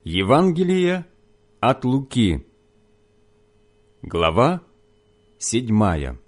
Евангелие от Луки, глава 7.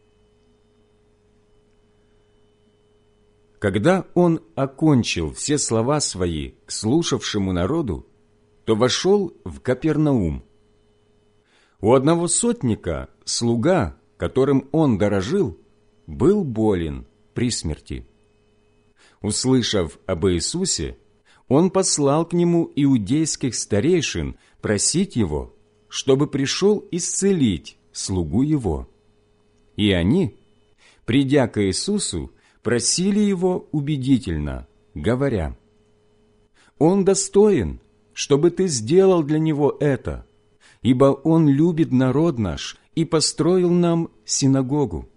Когда он окончил все слова свои к слушавшему народу, то вошел в Капернаум. У одного сотника слуга, которым он дорожил, был болен при смерти. Услышав об Иисусе, он послал к нему иудейских старейшин просить его, чтобы пришел исцелить слугу его. И они, придя к Иисусу, просили его убедительно, говоря: «Он достоин, чтобы ты сделал для него это, ибо он любит народ наш и построил нам синагогу».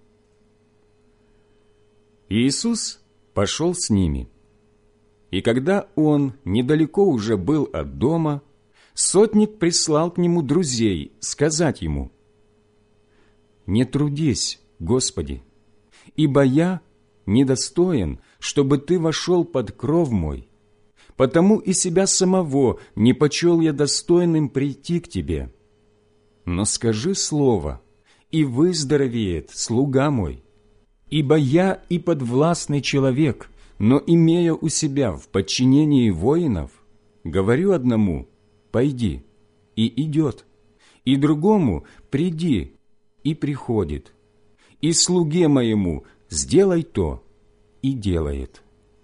Иисус пошел с ними. И когда он недалеко уже был от дома, сотник прислал к нему друзей сказать ему: «Не трудись, Господи, ибо я недостоин, чтобы ты вошел под кров мой, потому и себя самого не почел я достойным прийти к тебе. Но скажи слово, и выздоровеет слуга мой, ибо я и подвластный человек, но, имея у себя в подчинении воинов, говорю одному: пойди, и идет, и другому: приди, и приходит, и слуге моему: сделай то, и делает».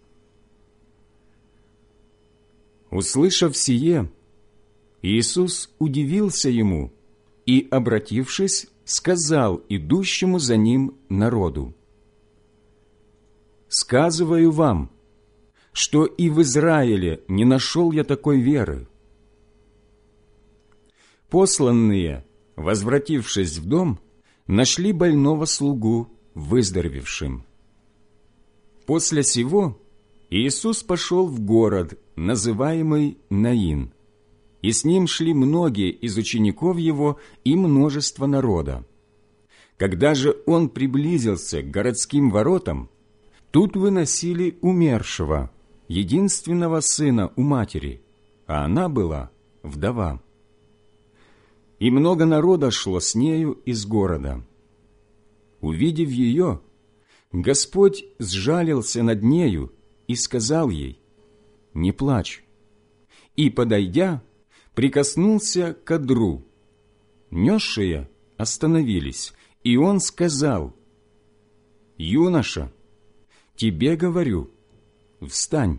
Услышав сие, Иисус удивился ему и, обратившись, сказал идущему за ним народу: «Сказываю вам, что и в Израиле не нашел я такой веры». Посланные, возвратившись в дом, нашли больного слугу выздоровевшим. После сего Иисус пошел в город, называемый Наин, и с ним шли многие из учеников его и множество народа. Когда же он приблизился к городским воротам, тут выносили умершего, единственного сына у матери, а она была вдова. И много народа шло с нею из города. Увидев ее, Господь сжалился над нею и сказал ей: «Не плачь». И, подойдя, прикоснулся к одру. Несшие остановились, и он сказал: «Юноша, тебе говорю, встань».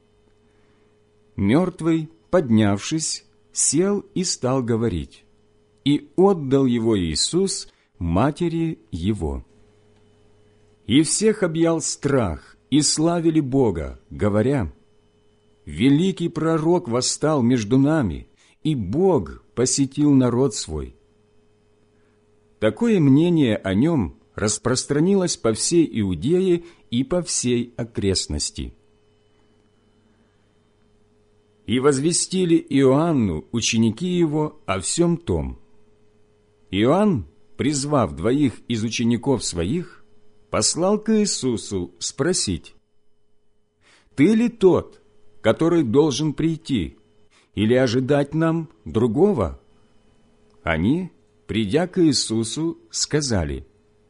Мертвый, поднявшись, сел и стал говорить, и отдал его Иисус матери его. И всех объял страх, и славили Бога, говоря: «Великий пророк восстал между нами, и Бог посетил народ свой». Такое мнение о нем распространилось по всей Иудее и по всей окрестности. И возвестили Иоанну ученики его о всем том. Иоанн, призвав 2 из учеников своих, послал к Иисусу спросить: «Ты ли тот, который должен прийти, или ожидать нам другого?» Они, придя к Иисусу, сказали: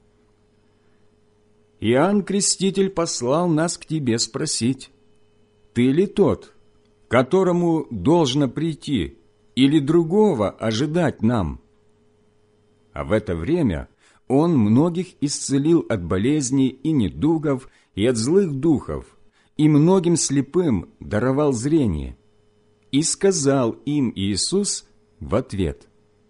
«Иоанн Креститель послал нас к тебе спросить: ты ли тот, которому должно прийти, или другого ожидать нам?» А в это время он многих исцелил от болезней и недугов и от злых духов, и многим слепым даровал зрение. И сказал им Иисус в ответ: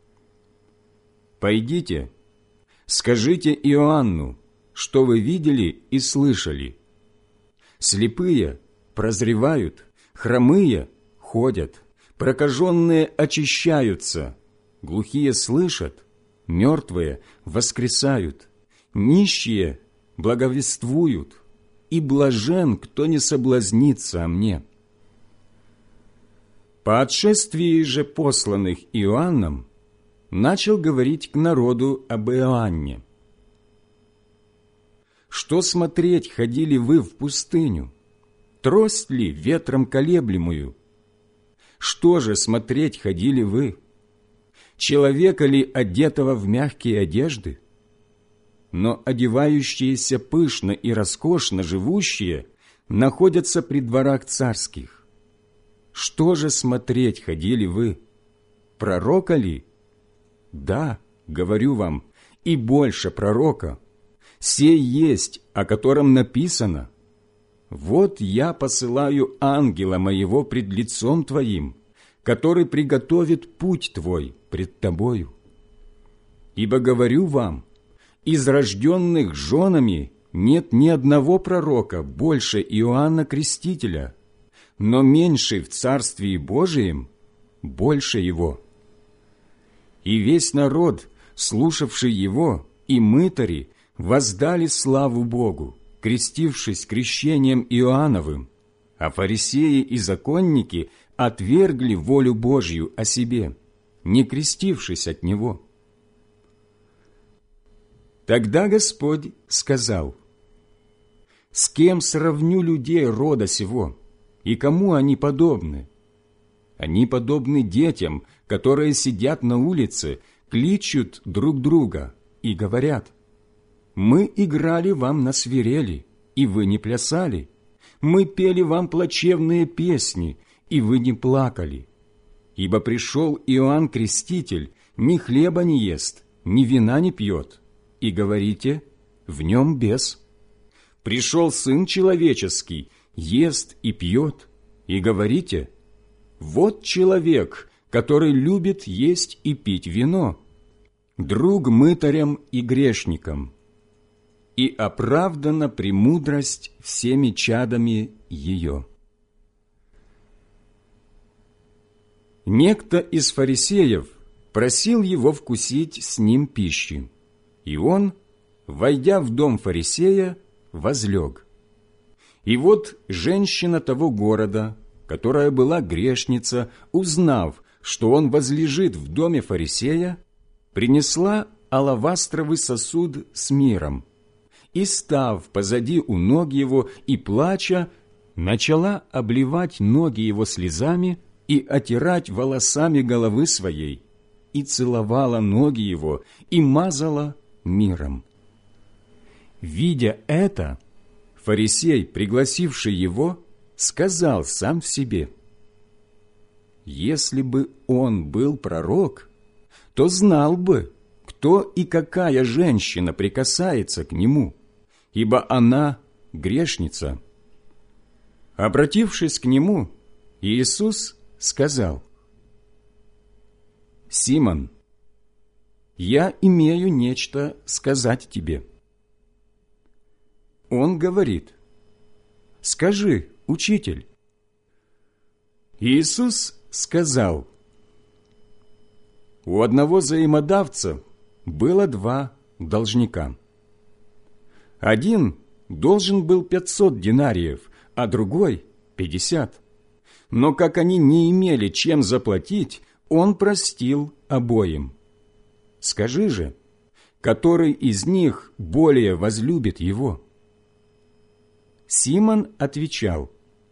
«Пойдите, скажите Иоанну, что вы видели и слышали. Слепые прозревают, хромые ходят, прокаженные очищаются, глухие слышат, мертвые воскресают, нищие благовествуют, и блажен, кто не соблазнится о мне». По отшествии же посланных Иоанном начал говорить к народу об Иоанне: «Что смотреть ходили вы в пустыню? Трость ли ветром колеблемую? Что же смотреть ходили вы? Человека ли, одетого в мягкие одежды? Но одевающиеся пышно и роскошно живущие находятся при дворах царских. Что же смотреть ходили вы? Пророка ли? Да, говорю вам, и больше пророка. Сей есть, о котором написано: «Вот я посылаю ангела моего пред лицом твоим, который приготовит путь твой пред тобою. Ибо говорю вам, из рожденных женами нет ни одного пророка больше Иоанна Крестителя, но меньший в Царствии Божием больше его». И весь народ, слушавший его, и мытари, воздали славу Богу, крестившись крещением Иоанновым, а фарисеи и законники отвергли волю Божью о себе, не крестившись от него. Тогда Господь сказал: «С кем сравню людей рода сего, и кому они подобны? Они подобны детям, которые сидят на улице, кличут друг друга и говорят: мы играли вам на свирели, и вы не плясали. Мы пели вам плачевные песни, и вы не плакали. Ибо пришел Иоанн Креститель, ни хлеба не ест, ни вина не пьет, и говорите: в нем бес. Пришел Сын Человеческий, ест и пьет, и говорите: вот человек, который любит есть и пить вино, друг мытарям и грешникам. И оправдана премудрость всеми чадами ее». Некто из фарисеев просил его вкусить с ним пищи, и он, войдя в дом фарисея, возлег. И вот женщина того города, которая была грешница, узнав, что он возлежит в доме фарисея, принесла алавастровый сосуд с миром, и, став позади у ног его и плача, начала обливать ноги его слезами и отирать волосами головы своей, и целовала ноги его, и мазала миром. Видя это, фарисей, пригласивший его, сказал сам в себе: «Если бы он был пророк, то знал бы, кто и какая женщина прикасается к нему, ибо она грешница». Обратившись к нему, Иисус сказал: «Симон, я имею нечто сказать тебе». Он говорит: «Скажи, учитель». Иисус сказал: у одного взаимодавца было 2 должника. Один должен был 500 динариев, а другой 50. Но как они не имели чем заплатить, он простил обоим. Скажи же, который из них более возлюбит его? Симон отвечал: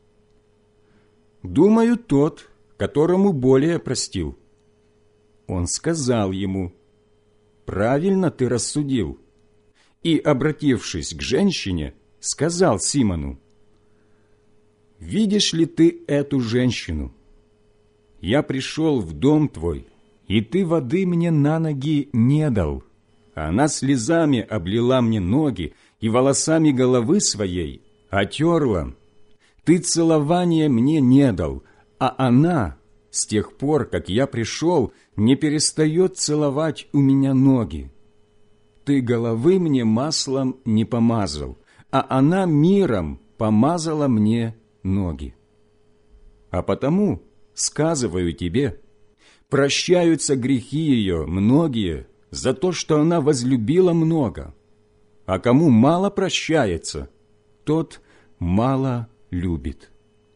думаю, тот, которому более простил. Он сказал ему: правильно ты рассудил. И, обратившись к женщине, сказал Симону: видишь ли ты эту женщину? Я пришел в дом твой, и ты воды мне на ноги не дал, а она слезами облила мне ноги и волосами головы своей отерла. Ты целования мне не дал, а она, с тех пор, как я пришел, не перестает целовать у меня ноги. Ты головы мне маслом не помазал, а она миром помазала мне ноги. А потому, сказываю тебе, прощаются грехи ее многие за то, что она возлюбила много, а кому мало прощается, тот мало любит.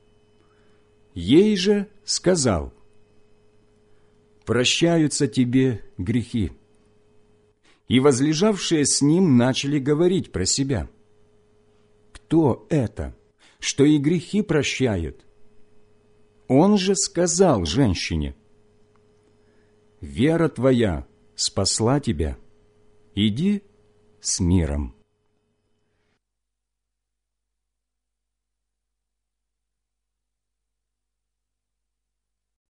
Ей же сказал: прощаются тебе грехи. И возлежавшие с ним начали говорить про себя: кто это, что и грехи прощает? Он же сказал женщине: «Вера твоя спасла тебя, иди с миром».